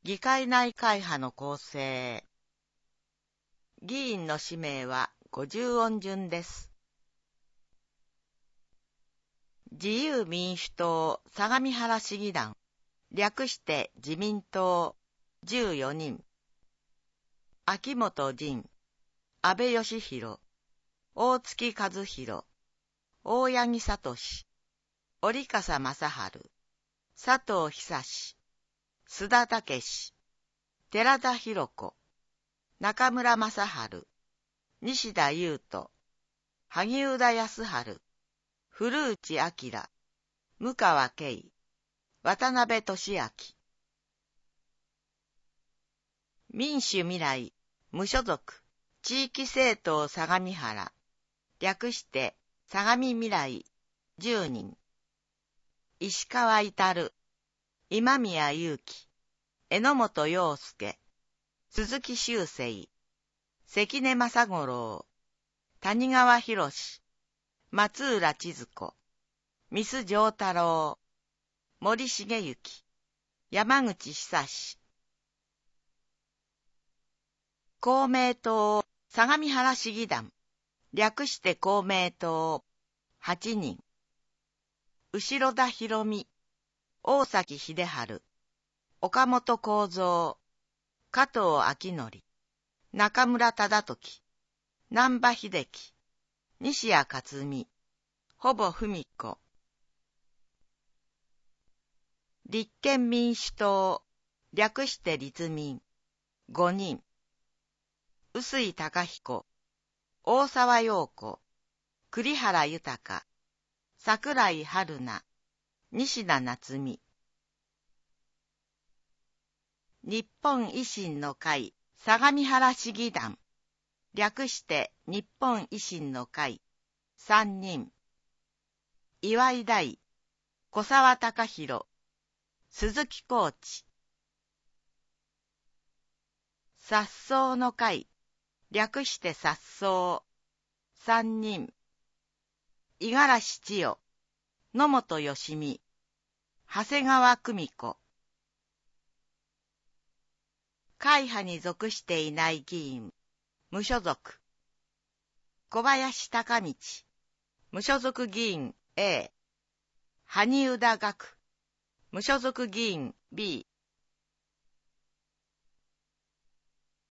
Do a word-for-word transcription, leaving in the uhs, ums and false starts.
議会内会派の構成。議員の氏名はごじゅう音順です。自由民主党相模原市議団、略して自民党じゅうよにん。秋元仁、安倍義弘、大月和弘、大八木聡、折笠正治、佐藤久志、須田武史、寺田博子、中村正春、西田優斗、萩生田康春、古内明、向川圭、渡辺俊明。民主未来、無所属、地域政党相模原、略して相模未来、じゅうにん。石川至、今宮祐希、榎本洋介、鈴木修正、関根正五郎、谷川博、松浦千鶴子、三須丈太郎、森重幸、山口久志。公明党相模原市議団、略して公明党、はちにん。後田博美、大崎秀治、岡本幸三、加藤明則、中村忠時、難波秀樹、西谷克美、ほぼ文子。立憲民主党、略して立民、ごにん。臼井崇彦、大沢陽子、栗原豊、桜井春菜、西田夏美。日本維新の会相模原市議団、略して日本維新の会、さんにん。岩井大、小沢隆弘、鈴木浩地。殺草の会、略して殺草、さんにん。五十嵐千代、野本義美、長谷川久美子。会派に属していない議員、無所属。小林孝道、無所属議員 A、萩生田岳、無所属議員 B、